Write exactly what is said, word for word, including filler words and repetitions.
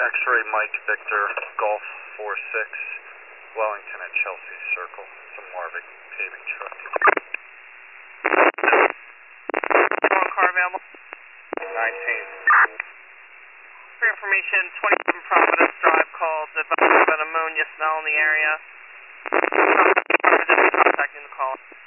X-ray Mike Victor Golf four six, Wellington at Chelsea Circle. It's a Marvick paving truck. One car available. nineteen. For information, twenty-seven Providence Drive called about an ammonia smell in the area. Contacting the caller.